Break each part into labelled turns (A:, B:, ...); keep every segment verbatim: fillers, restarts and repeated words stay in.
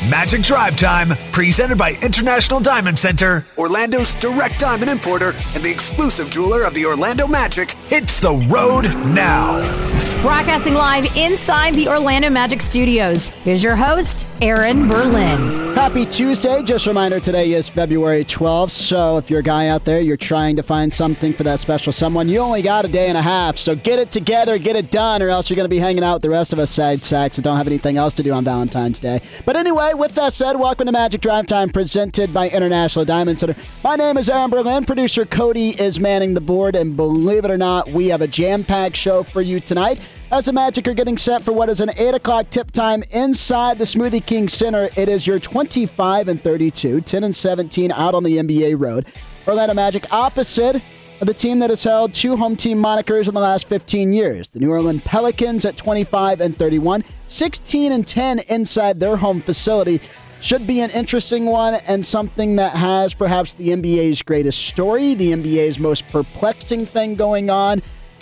A: Magic Drive Time, presented by International Diamond Center,
B: Orlando's direct diamond importer and the exclusive jeweler of the Orlando Magic.
A: hits the road now.
C: Broadcasting live inside the Orlando Magic Studios. Here's your host, Aaron Berlin.
D: Happy Tuesday. Just a reminder, today is February twelfth, so if you're a guy out there, you're trying to find something for that special someone, you only got a day and a half, so get it together, get it done, or else you're going to be hanging out with the rest of us side sacks that don't have anything else to do on Valentine's Day. But anyway, with that said, welcome to Magic Drive Time, presented by International Diamond Center. My name is Aaron Berlin. Producer Cody is manning the board, and believe it or not, we have a jam-packed show for you tonight. As the Magic are getting set for what is an eight o'clock tip time inside the Smoothie King Center, it is your twenty-five and thirty-two, ten and seventeen out on the N B A road. Orlando Magic opposite of the team that has held two home team monikers in the last fifteen years. The New Orleans Pelicans at twenty-five and thirty-one, sixteen and ten inside their home facility. Should be an interesting one and something that has perhaps the N B A's greatest story, the N B A's most perplexing thing going on,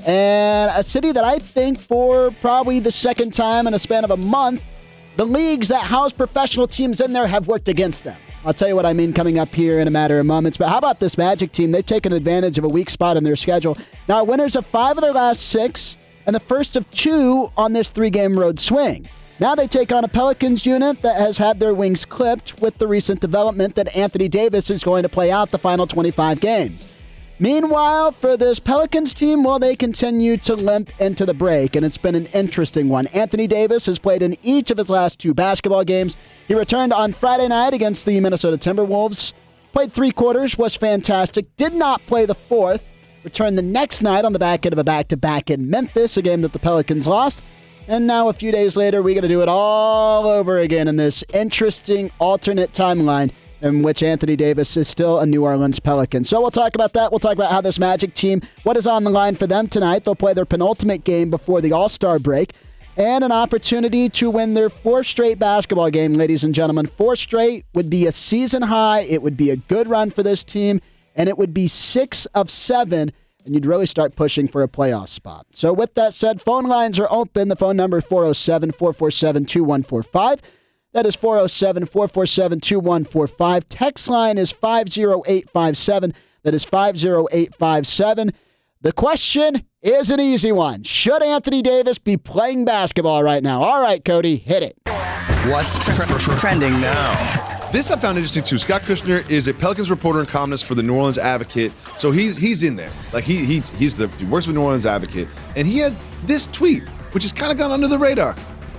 D: and a city that I think for probably the second time in a span of a month, the leagues that house professional teams in there have worked against them. I'll tell you what I mean coming up here in a matter of moments. But how about this Magic team? They've taken advantage of a weak spot in their schedule. Now, winners of five of their last six and the first of two on this three-game road swing. Now they take on a Pelicans unit that has had their wings clipped with the recent development that Anthony Davis is going to play out the final twenty-five games. Meanwhile, for this Pelicans team, well, they continue to limp into the break, and it's been an interesting one. Anthony Davis has played in each of his last two basketball games. He returned on Friday night against the Minnesota Timberwolves, played three quarters, was fantastic, did not play the fourth, returned the next night on the back end of a back-to-back in Memphis, a game that the Pelicans lost, and now a few days later, we got to do it all over again in this interesting alternate timeline in which Anthony Davis is still a New Orleans Pelican. So we'll talk about that. We'll talk about how this Magic team, what is on the line for them tonight. They'll play their penultimate game before the All-Star break, and an opportunity to win their fourth straight basketball game, ladies and gentlemen. Four straight would be a season high. It would be a good run for this team, and it would be six of seven, and you'd really start pushing for a playoff spot. So with that said, phone lines are open. The phone number is four oh seven, four four seven, two one four five. That is four oh seven, four four seven, two one four five. Text line is five oh eight five seven. That is five oh eight five seven. The question is an easy one. Should Anthony Davis be playing basketball right now? All right, Cody, hit it.
B: What's tre- trending now?
E: This I found interesting too. Scott Kushner is a Pelicans reporter and columnist for the New Orleans Advocate, so he's he's in there. Like he he he's the he works for the New Orleans Advocate, and he had this tweet, which has kind of gone under the radar.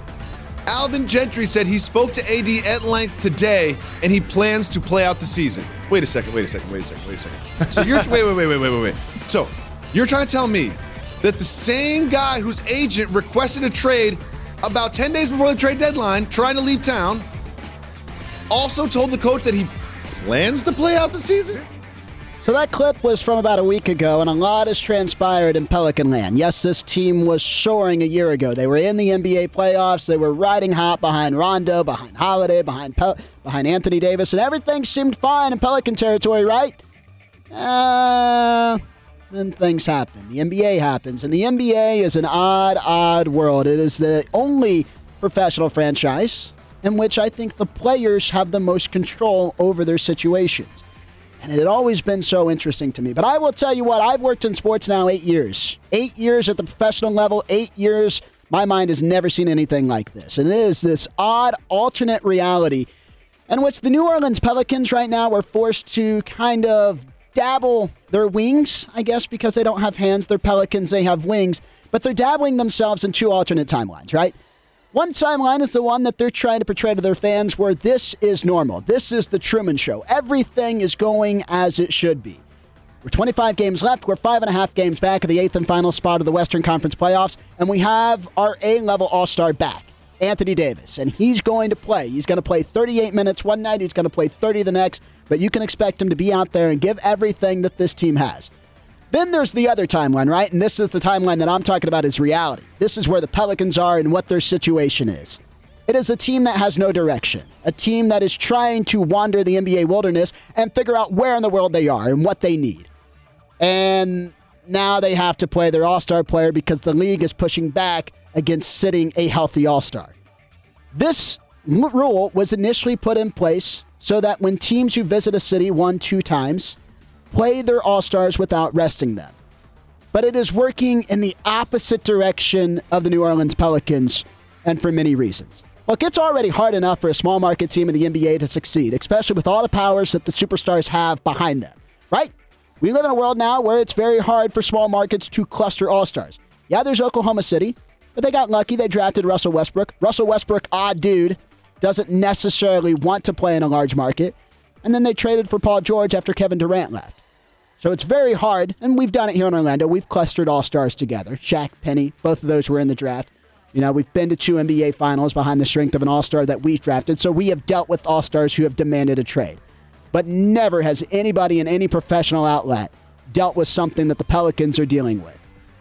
E: Alvin Gentry said he spoke to A D at length today, and he plans to play out the season. Wait a second, wait a second, wait a second, wait a second. So you're wait, wait, wait, wait, wait, wait, wait. So you're trying to tell me that the same guy whose agent requested a trade about ten days before the trade deadline, trying to leave town, also told the coach that he plans to play out the season?
D: So that clip was from about a week ago, and a lot has transpired in Pelican land. Yes, this team was soaring a year ago. They were in the N B A playoffs. They were riding hot behind Rondo, behind Holiday, behind Pel- behind Anthony Davis, and everything seemed fine in Pelican territory, right? Uh, then things happen. The N B A happens, and the N B A is an odd, odd world. It is the only professional franchise in which I think the players have the most control over their situations. And it had always been so interesting to me. But I will tell you what, I've worked in sports now eight years. Eight years at the professional level, eight years. My mind has never seen anything like this. And it is this odd alternate reality in which the New Orleans Pelicans right now are forced to kind of dabble their wings, I guess, because they don't have hands. They're Pelicans, they have wings. But they're dabbling themselves in two alternate timelines, right? One timeline is the one that they're trying to portray to their fans where this is normal. This is the Truman Show. Everything is going as it should be. We're twenty-five games left. We're five and a half games back of the eighth and final spot of the Western Conference playoffs, and we have our A-level all-star back, Anthony Davis, and he's going to play. He's going to play thirty-eight minutes one night. He's going to play thirty the next, but you can expect him to be out there and give everything that this team has. Then there's the other timeline, right? And this is the timeline that I'm talking about is reality. This is where the Pelicans are and what their situation is. It is a team that has no direction, a team that is trying to wander the N B A wilderness and figure out where in the world they are and what they need. And now they have to play their all-star player because the league is pushing back against sitting a healthy all-star. This rule was initially put in place so that when teams who visit a city one, two times play their All-Stars without resting them. But it is working in the opposite direction of the New Orleans Pelicans, and for many reasons. Look, it's already hard enough for a small market team in the N B A to succeed, especially with all the powers that the superstars have behind them, right? We live in a world now where it's very hard for small markets to cluster all-stars. Yeah, there's Oklahoma City, but they got lucky. They drafted Russell Westbrook. Russell Westbrook, odd dude, doesn't necessarily want to play in a large market. And then they traded for Paul George after Kevin Durant left. So it's very hard, and we've done it here in Orlando. We've clustered all-stars together. Shaq, Penny, both of those were in the draft. You know, we've been to two N B A finals behind the strength of an all-star that we drafted, so we have dealt with all-stars who have demanded a trade. But never has anybody in any professional outlet dealt with something that the Pelicans are dealing with.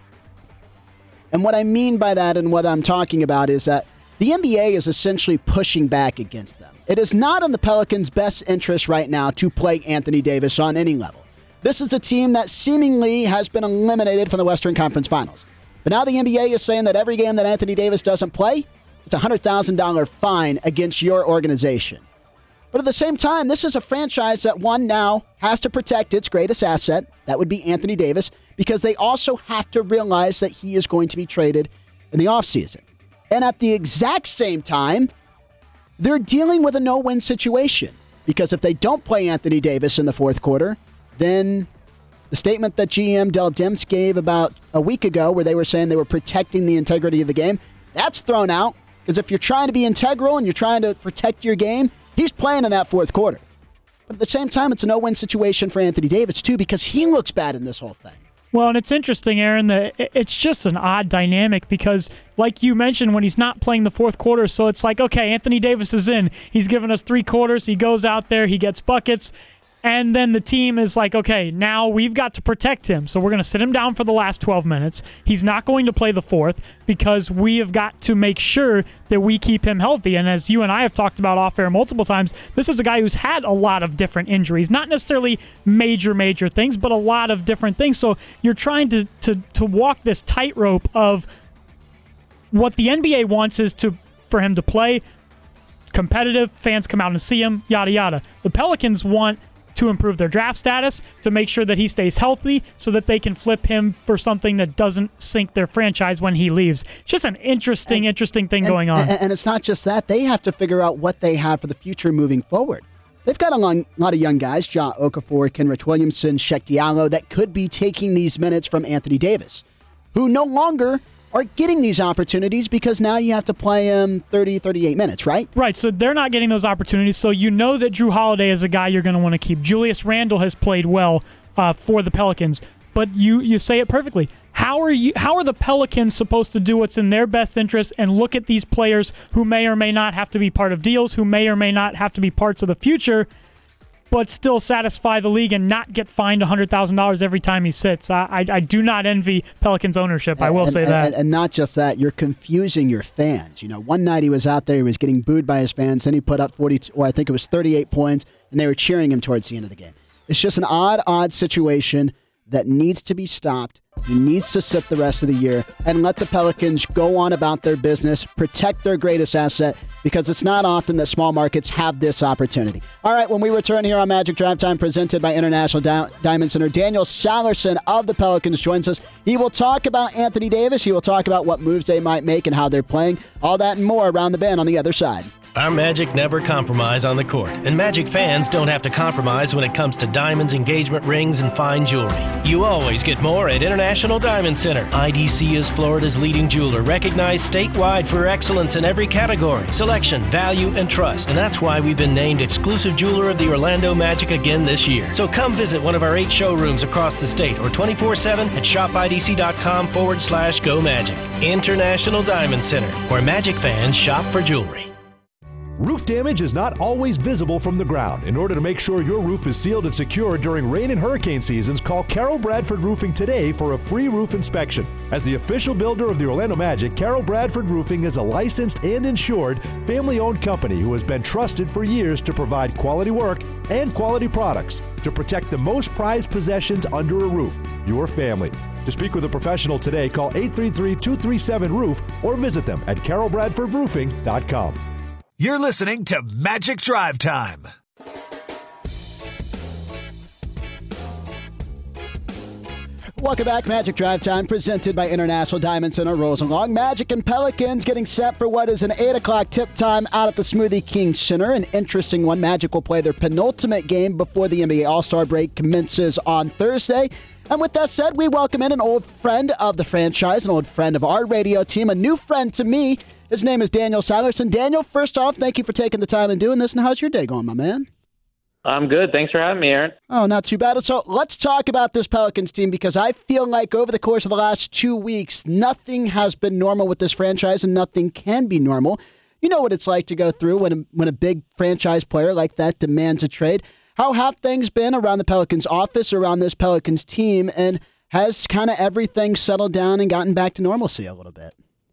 D: And what I mean by that and what I'm talking about is that the N B A is essentially pushing back against them. It is not in the Pelicans' best interest right now to play Anthony Davis on any level. This is a team that seemingly has been eliminated from the Western Conference Finals. But now the N B A is saying that every game that Anthony Davis doesn't play, it's a one hundred thousand dollars fine against your organization. But at the same time, this is a franchise that, one, now has to protect its greatest asset. That would be Anthony Davis, because they also have to realize that he is going to be traded in the offseason. And at the exact same time, they're dealing with a no-win situation. Because if they don't play Anthony Davis in the fourth quarter, then the statement that G M Dell Demps gave about a week ago where they were saying they were protecting the integrity of the game, that's thrown out. Because if you're trying to be integral and you're trying to protect your game, he's playing in that fourth quarter. But at the same time, it's a no-win situation for Anthony Davis, too, because he looks bad in this whole thing.
F: Well, and it's interesting, Aaron, that it's just an odd dynamic because, like you mentioned, when he's not playing the fourth quarter, so it's like, okay, Anthony Davis is in. He's given us three quarters. He goes out there. He gets buckets. And then the team is like, okay, now we've got to protect him. So we're going to sit him down for the last twelve minutes. He's not going to play the fourth because we have got to make sure that we keep him healthy. And as you and I have talked about off air multiple times, this is a guy who's had a lot of different injuries. Not necessarily major, major things, but a lot of different things. So you're trying to to, to walk this tightrope of what the N B A wants is to for him to play competitive, fans come out and see him, yada, yada. The Pelicans want to improve their draft status, to make sure that he stays healthy so that they can flip him for something that doesn't sink their franchise when he leaves. Just an interesting, and, interesting thing
D: and,
F: going on.
D: And, and it's not just that. They have to figure out what they have for the future moving forward. They've got a long, lot of young guys, Ja Okafor, Kenrich Williamson, Sheck Diallo, that could be taking these minutes from Anthony Davis, who no longer are getting these opportunities because now you have to play him thirty, thirty-eight minutes, right?
F: Right, so they're not getting those opportunities, so you know that Drew Holiday is a guy you're going to want to keep. Julius Randle has played well uh, for the Pelicans, but you you say it perfectly. How are you? How are the Pelicans supposed to do what's in their best interest and look at these players who may or may not have to be part of deals, who may or may not have to be parts of the future, but still satisfy the league and not get fined one hundred thousand dollars every time he sits? I, I, I do not envy Pelicans ownership. I will
D: and,
F: say
D: and,
F: that.
D: And, and not just that, you're confusing your fans. You know, one night he was out there, he was getting booed by his fans, then he put up forty, or I think it was thirty-eight points, and they were cheering him towards the end of the game. It's just an odd, odd situation that needs to be stopped. He needs to sit the rest of the year and let the Pelicans go on about their business, protect their greatest asset, because it's not often that small markets have this opportunity. All right, when we return here on Magic Drive Time, presented by International Di- Diamond Center, Daniel Sallerson of the Pelicans joins us. He will talk about Anthony Davis. He will talk about what moves they might make and how they're playing. All that and more around the bend on the other side.
G: Our Magic never compromise on the court, and Magic fans don't have to compromise when it comes to diamonds, engagement rings, and fine jewelry. You always get more at International Diamond Center. I D C is Florida's leading jeweler, recognized statewide for excellence in every category, selection, value, and trust. And that's why we've been named exclusive jeweler of the Orlando Magic again this year. So come visit one of our eight showrooms across the state or twenty-four seven at shopidc.com forward slash go magic. International Diamond Center, where Magic fans shop for jewelry.
H: Roof damage is not always visible from the ground. In order to make sure your roof is sealed and secure during rain and hurricane seasons, call Carol Bradford Roofing today for a free roof inspection. As the official builder of the Orlando Magic, Carol Bradford Roofing is a licensed and insured family-owned company who has been trusted for years to provide quality work and quality products to protect the most prized possessions under a roof, your family. To speak with a professional today, call eight three three, two three seven, roof or visit them at carol bradford roofing dot com.
A: You're listening to Magic Drive Time.
D: Welcome back. Magic Drive Time presented by International Diamond Center rolls along. Magic and Pelicans getting set for what is an eight o'clock tip time out at the Smoothie King Center. An interesting one. Magic will play their penultimate game before the N B A All-Star break commences on Thursday. And with that said, we welcome in an old friend of the franchise, an old friend of our radio team, a new friend to me. His name is Daniel Salerson. Daniel, first off, thank you for taking the time and doing this. And how's your day going, my man?
I: I'm good. Thanks for having me, Aaron.
D: Oh, not too bad. So let's talk about this Pelicans team, because I feel like over the course of the last two weeks, nothing has been normal with this franchise and nothing can be normal. You know what it's like to go through when a, when a big franchise player like that demands a trade. How have things been around the Pelicans office, around this Pelicans team, and has kind of everything settled down and gotten back to normalcy a little bit?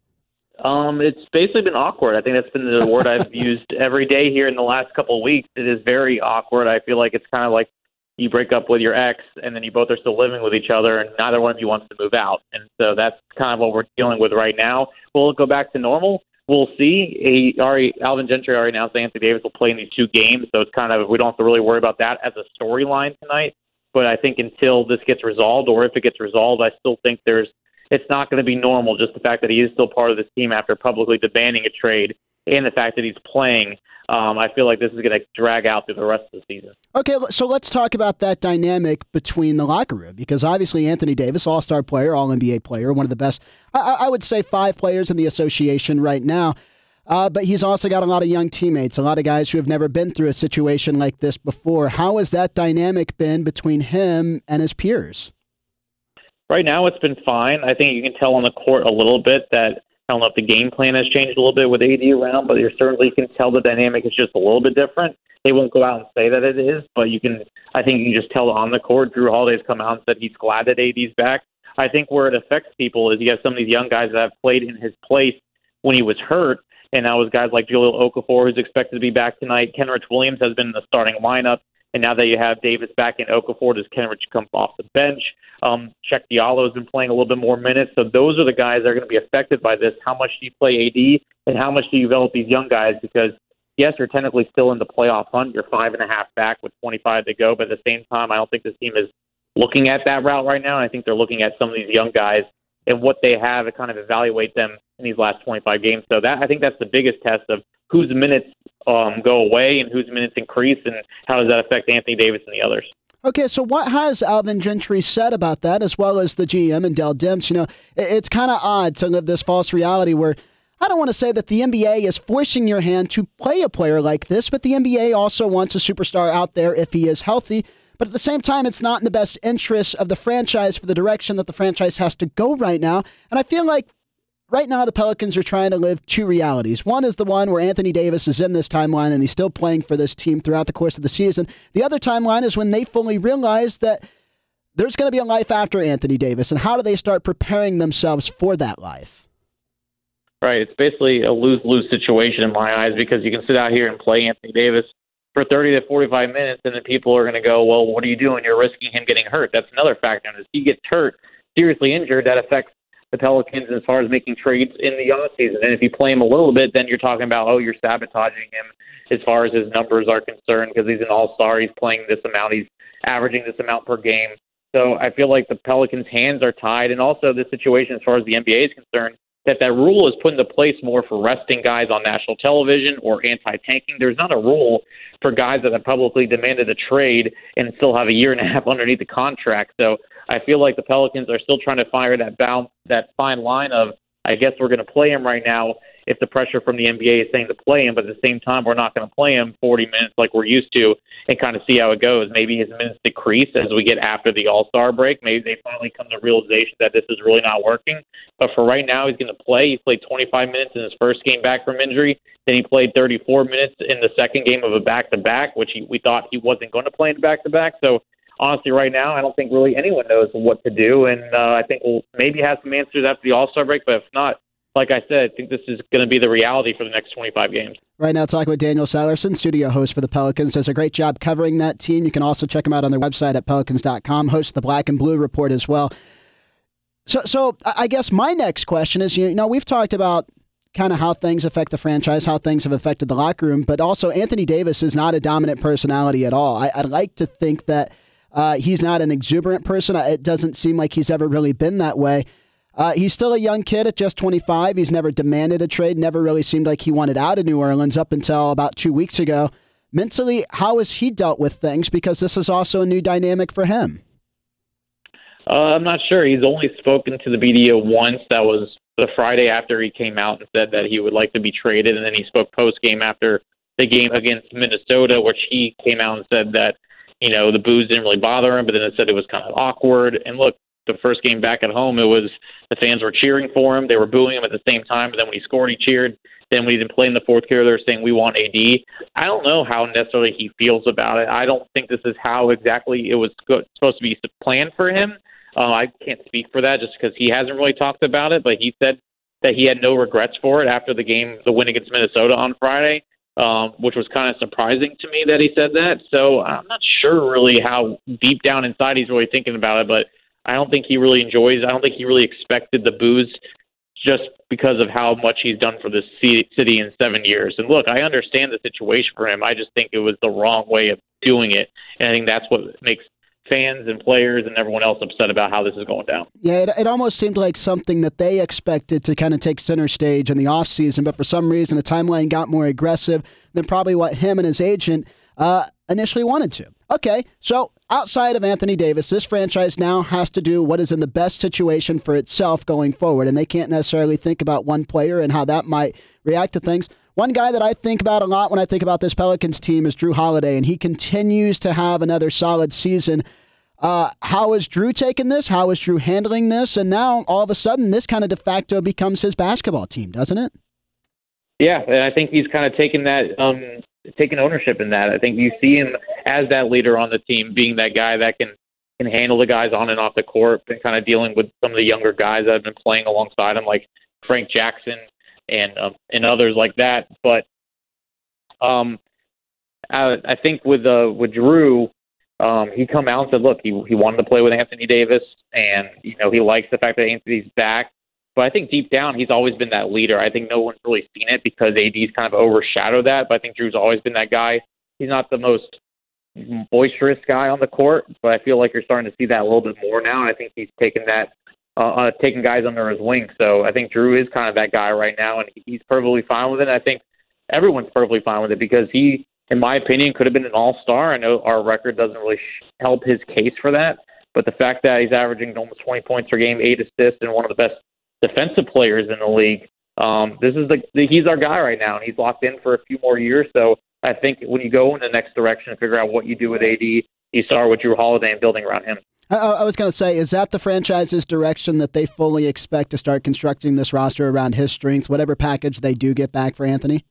I: Um, it's basically been awkward. I think that's been the word I've used every day here in the last couple of weeks. It is very awkward. I feel like it's kind of like you break up with your ex and then you both are still living with each other and neither one of you wants to move out. And so that's kind of what we're dealing with right now. Will it go back to normal? We'll see. He already, Alvin Gentry already announced that Anthony Davis will play in these two games. So it's kind of, we don't have to really worry about that as a storyline tonight. But I think until this gets resolved, or if it gets resolved, I still think there's, it's not going to be normal, just the fact that he is still part of this team after publicly demanding a trade, and the fact that he's playing. Um, I feel like this is going to drag out through the rest of the season.
D: Okay, so let's talk about that dynamic between the locker room, because obviously Anthony Davis, all-star player, all N B A player, one of the best, I, I would say five players in the association right now. Uh, but he's also got a lot of young teammates, a lot of guys who have never been through a situation like this before. How has that dynamic been between him and his peers?
I: Right now, it's been fine. I think you can tell on the court a little bit that, I don't know if the game plan has changed a little bit with A D around, but you certainly can tell the dynamic is just a little bit different. They won't go out and say that it is, but you can, I think you can just tell on the court. Jrue Holiday's come out and said he's glad that A D's back. I think where it affects people is you have some of these young guys that have played in his place when he was hurt, and now with guys like Jahlil Okafor, who's expected to be back tonight. Kenrich Williams has been in the starting lineup. And now that you have Davis back in Okafor, does Kenrich come off the bench? Um, Cheick Diallo has been playing a little bit more minutes. So those are the guys that are going to be affected by this. How much do you play A D, and how much do you develop these young guys? Because, yes, you're technically still in the playoff hunt. You're five and a half back with twenty-five to go. But at the same time, I don't think this team is looking at that route right now. And I think they're looking at some of these young guys and what they have to kind of evaluate them in these last twenty-five games. So that I think that's the biggest test of whose minutes um, go away and whose minutes increase, and how does that affect Anthony Davis and the others.
D: Okay, so what has Alvin Gentry said about that, as well as the G M and Dell Demps? You know, it's kind of odd to live this false reality where I don't want to say that the N B A is forcing your hand to play a player like this, but the N B A also wants a superstar out there if he is healthy. But at the same time, it's not in the best interest of the franchise for the direction that the franchise has to go right now. And I feel like right now the Pelicans are trying to live two realities. One is the one where Anthony Davis is in this timeline and he's still playing for this team throughout the course of the season. The other timeline is when they fully realize that there's going to be a life after Anthony Davis, and how do they start preparing themselves for that life?
I: Right. It's basically a lose-lose situation in my eyes, because you can sit out here and play Anthony Davis for thirty to forty-five minutes, and then people are going to go, well, what are you doing? You're risking him getting hurt. That's another factor. And if he gets hurt, seriously injured, that affects the Pelicans as far as making trades in the offseason. And if you play him a little bit, then you're talking about, oh, you're sabotaging him as far as his numbers are concerned, because he's an all-star. He's playing this amount. He's averaging this amount per game. So I feel like the Pelicans' hands are tied. And also the situation as far as the N B A is concerned, that that rule is put into place more for resting guys on national television or anti-tanking. There's not a rule for guys that have publicly demanded a trade and still have a year and a half underneath the contract. So I feel like the Pelicans are still trying to find that balance, that fine line of, I guess we're going to play him right now if the pressure from the N B A is saying to play him, but at the same time, we're not going to play him forty minutes like we're used to and kind of see how it goes. Maybe his minutes decrease as we get after the All-Star break. Maybe they finally come to realization that this is really not working. But for right now, he's going to play. He played twenty-five minutes in his first game back from injury. Then he played thirty-four minutes in the second game of a back-to-back, which he, we thought he wasn't going to play in the back-to-back. So honestly, right now, I don't think really anyone knows what to do. And uh, I think we'll maybe have some answers after the All-Star break, but if not, like I said, I think this is going to be the reality for the next twenty-five games. Right
D: now, talking with Daniel Salerson, studio host for the Pelicans. Does a great job covering that team. You can also check him out on their website at pelicans dot com. Hosts the Black and Blue Report as well. So, so I guess my next question is, you know, we've talked about kind of how things affect the franchise, how things have affected the locker room, but also Anthony Davis is not a dominant personality at all. I, I'd like to think that uh, he's not an exuberant person. It doesn't seem like he's ever really been that way. Uh, he's still a young kid at just twenty-five. He's never demanded a trade, never really seemed like he wanted out of New Orleans up until about two weeks ago. Mentally, how has he dealt with things? Because this is also a new dynamic for him.
I: Uh, I'm not sure. He's only spoken to the media once. That was the Friday after he came out and said that he would like to be traded. And then he spoke post-game after the game against Minnesota, which he came out and said that, you know, the boos didn't really bother him, but then it said it was kind of awkward. And look, the first game back at home, it was the fans were cheering for him. They were booing him at the same time. But then when he scored, he cheered. Then when he didn't play in the fourth quarter, they were saying, we want A D. I don't know how necessarily he feels about it. I don't think this is how exactly it was go- supposed to be planned for him. Uh, I can't speak for that just because he hasn't really talked about it, but he said that he had no regrets for it after the game, the win against Minnesota on Friday, um, which was kind of surprising to me that he said that. So I'm not sure really how deep down inside he's really thinking about it, but I don't think he really enjoys, I don't think he really expected the boos just because of how much he's done for this city in seven years. And look, I understand the situation for him. I just think it was the wrong way of doing it. And I think that's what makes fans and players and everyone else upset about how this is going down.
D: Yeah, it, it almost seemed like something that they expected to kind of take center stage in the offseason, but for some reason the timeline got more aggressive than probably what him and his agent uh, initially wanted to. Okay, so outside of Anthony Davis, this franchise now has to do what is in the best situation for itself going forward, and they can't necessarily think about one player and how that might react to things. One guy that I think about a lot when I think about this Pelicans team is Jrue Holiday, and he continues to have another solid season. Uh, how is Jrue taking this? How is Jrue handling this? And now, all of a sudden, this kind of de facto becomes his basketball team, doesn't it?
I: Yeah, and I think he's kind of taken that, um, taken ownership in that. I think you see him as that leader on the team, being that guy that can, can handle the guys on and off the court, and kind of dealing with some of the younger guys that have been playing alongside him, like Frank Jackson and um, and others like that. But um, I, I think with uh, with Jrue, um, he come out and said, look, he he wanted to play with Anthony Davis, and you know he likes the fact that Anthony's back. But I think deep down, he's always been that leader. I think no one's really seen it because A D's kind of overshadowed that. But I think Jrue's always been that guy. He's not the most boisterous guy on the court, but I feel like you're starting to see that a little bit more now. And I think he's taken that. Uh, uh, taking guys under his wing. So I think Jrue is kind of that guy right now, and he's perfectly fine with it. I think everyone's perfectly fine with it because he, in my opinion, could have been an all-star. I know our record doesn't really sh- help his case for that, but the fact that he's averaging almost twenty points per game, eight assists, and one of the best defensive players in the league, um, this is the, the he's our guy right now, and he's locked in for a few more years. So I think when you go in the next direction and figure out what you do with A D, you start with Jrue Holiday and building around him.
D: I, I was going to say, is that the franchise's direction that they fully expect to start constructing this roster around his strengths, whatever package they do get back for Anthony?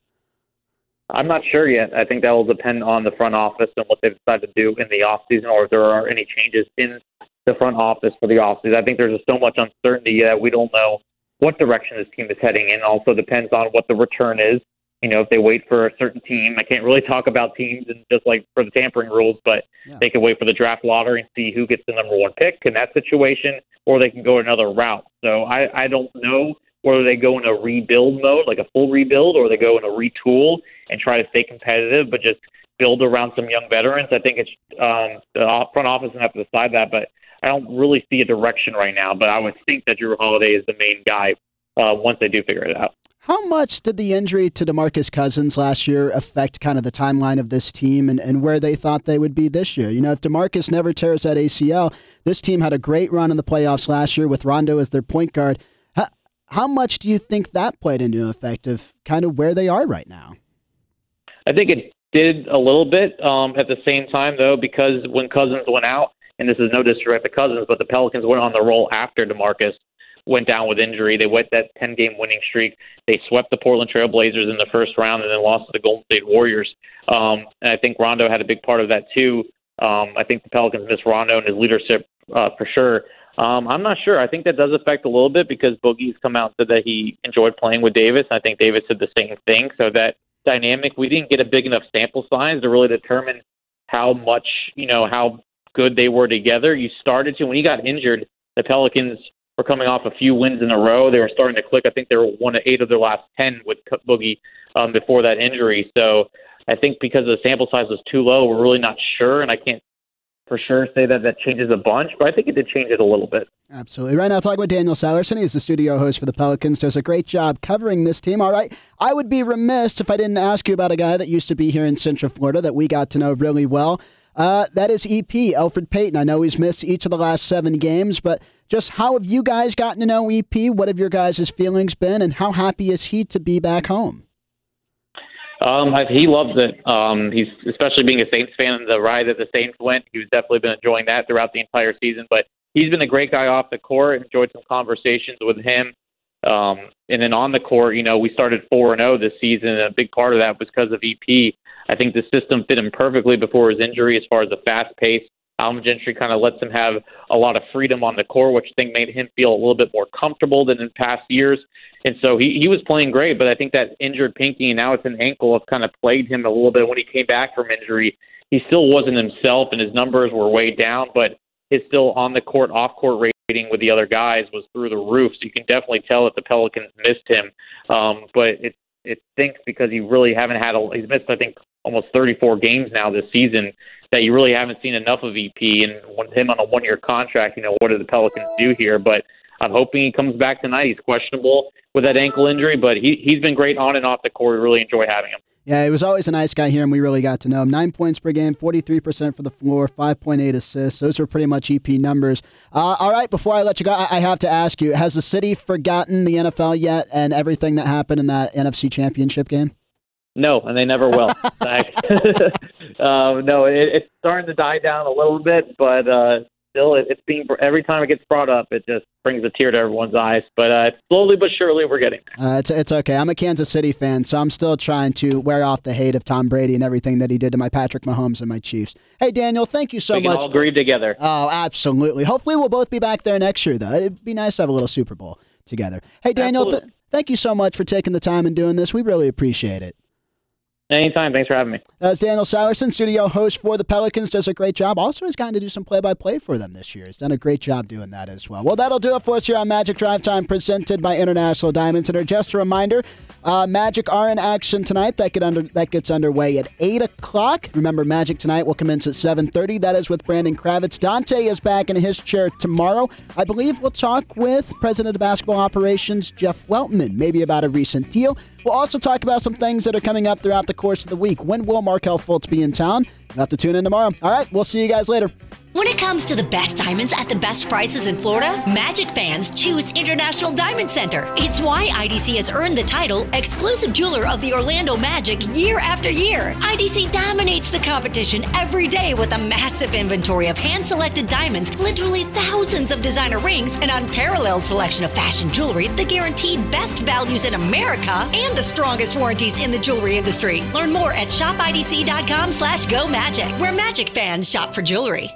I: I'm not sure yet. I think that will depend on the front office and what they decide to do in the offseason, or if there are any changes in the front office for the offseason. I think there's just so much uncertainty that we don't know what direction this team is heading in. Also depends on what the return is. You know, if they wait for a certain team, I can't really talk about teams and just like for the tampering rules, but yeah. They can wait for the draft lottery and see who gets the number one pick in that situation, or they can go another route. So I, I don't know whether they go in a rebuild mode, like a full rebuild, or they go in a retool and try to stay competitive, but just build around some young veterans. I think it's um, the front office will have to decide that, but I don't really see a direction right now. But I would think that Jrue Holiday is the main guy uh, once they do figure it out.
D: How much did the injury to DeMarcus Cousins last year affect kind of the timeline of this team and, and where they thought they would be this year? You know, if DeMarcus never tears that A C L, this team had a great run in the playoffs last year with Rondo as their point guard. How, how much do you think that played into effect of kind of where they are right now?
I: I think it did a little bit um, at the same time, though, because when Cousins went out, and this is no disrespect to Cousins, but the Pelicans went on the roll after DeMarcus went down with injury. They went that ten-game winning streak. They swept the Portland Trail Blazers in the first round and then lost to the Golden State Warriors. Um, and I think Rondo had a big part of that, too. Um, I think the Pelicans missed Rondo and his leadership uh, for sure. Um, I'm not sure. I think that does affect a little bit because Boogie's come out and said that he enjoyed playing with Davis. I think Davis said the same thing. So that dynamic, we didn't get a big enough sample size to really determine how much, you know, how good they were together. You started to, when he got injured, the Pelicans were coming off a few wins in a row. They were starting to click. I think they were one of eight of their last ten with Boogie um, before that injury. So I think because the sample size was too low, we're really not sure, and I can't for sure say that that changes a bunch, but I think it did change it a little bit.
D: Absolutely. Right now, talking with Daniel Salerson. He's the studio host for the Pelicans. Does a great job covering this team. All right. I would be remiss if I didn't ask you about a guy that used to be here in Central Florida that we got to know really well. Uh, that is E P, Elfrid Payton. I know he's missed each of the last seven games, but just how have you guys gotten to know E P? What have your guys' feelings been, and how happy is he to be back home?
I: Um, he loves it. Um, he's especially being a Saints fan and the ride that the Saints went. He's definitely been enjoying that throughout the entire season. But he's been a great guy off the court. Enjoyed some conversations with him. Um, and then on the court, you know, we started four and oh this season, and a big part of that was because of E P. I think the system fit him perfectly before his injury as far as the fast pace. Alvin Gentry kind of lets him have a lot of freedom on the court, which I think made him feel a little bit more comfortable than in past years. And so he, he was playing great, but I think that injured pinky and now it's an ankle have kind of plagued him a little bit. When he came back from injury, he still wasn't himself, and his numbers were way down, but his still on-the-court, off-court rating with the other guys was through the roof. So you can definitely tell that the Pelicans missed him. Um, but it it stinks because you really haven't had a – he's missed, I think, almost thirty-four games now this season, that you really haven't seen enough of E P. And with him on a one-year contract, you know, what do the Pelicans do here? But I'm hoping he comes back tonight. He's questionable with that ankle injury, but he, he's been great on and off the court. We really enjoy having him.
D: Yeah, he was always a nice guy here, and we really got to know him. Nine points per game, forty-three percent for the floor, five point eight assists. Those are pretty much E P numbers. Uh, all right, before I let you go, I, I have to ask you, has the city forgotten the N F L yet and everything that happened in that N F C Championship game?
I: No, and they never will. um, no, it, it's starting to die down a little bit, but uh, still, it, it's being every time it gets brought up, it just brings a tear to everyone's eyes. But uh, slowly but surely, we're getting there.
D: Uh, it's it's okay. I'm a Kansas City fan, so I'm still trying to wear off the hate of Tom Brady and everything that he did to my Patrick Mahomes and my Chiefs. Hey, Daniel, thank you so
I: we can
D: much.
I: all grieve together.
D: Oh, absolutely. Hopefully, we'll both be back there next year, though. It'd be nice to have a little Super Bowl together. Hey, Daniel, th- thank you so much for taking the time and doing this. We really appreciate it.
I: Anytime. Thanks for having me.
D: That's Daniel Salerson, studio host for the Pelicans. Does a great job. Also has gotten to do some play-by-play for them this year. He's done a great job doing that as well. Well, that'll do it for us here on Magic Drive Time, presented by International Diamond Center. Just a reminder, uh, Magic are in action tonight. That get under that gets underway at eight o'clock. Remember, Magic tonight will commence at seven thirty. That is with Brandon Kravitz. Dante is back in his chair tomorrow. I believe we'll talk with President of Basketball Operations, Jeff Weltman, maybe about a recent deal. We'll also talk about some things that are coming up throughout the course of the week. When will Markelle Fultz be in town? You'll have to tune in tomorrow. All right, we'll see you guys later.
J: When it comes to the best diamonds at the best prices in Florida, Magic fans choose International Diamond Center. It's why I D C has earned the title Exclusive Jeweler of the Orlando Magic year after year. I D C dominates the competition every day with a massive inventory of hand-selected diamonds, literally thousands of designer rings, an unparalleled selection of fashion jewelry, the guaranteed best values in America, and the strongest warranties in the jewelry industry. Learn more at shop I D C dot com slash go magic, where Magic fans shop for jewelry.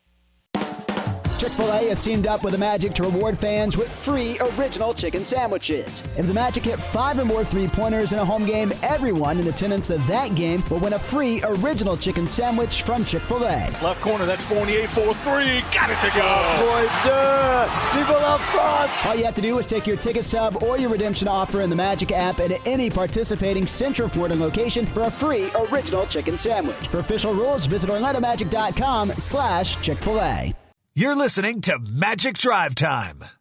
D: Chick-fil-A has teamed up with the Magic to reward fans with free original chicken sandwiches. If the Magic hit five or more three-pointers in a home game, everyone in attendance at that game will win a free original chicken sandwich from Chick-fil-A.
K: Left corner, that's Fournier for three. Got it to go.
L: Oh, boy, people up front.
D: All you have to do is take your ticket stub or your redemption offer in the Magic app at any participating Central Florida location for a free original chicken sandwich. For official rules, visit Orlando Magic dot com slash Chick-fil-A.
A: You're listening to Magic Drive Time.